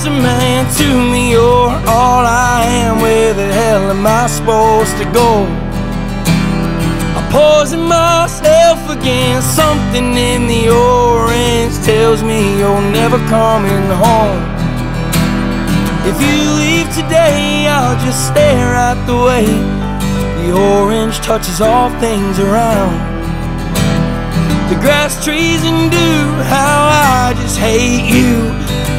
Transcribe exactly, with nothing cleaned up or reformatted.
closer, man, to me. You're all I am. Where the hell am I supposed to go? I'm poisoning myself again. Something in the orange tells me you're never coming home. If you leave today, I'll just stare at the way the orange touches all things around. The grass, trees, and dew, how I just hate you.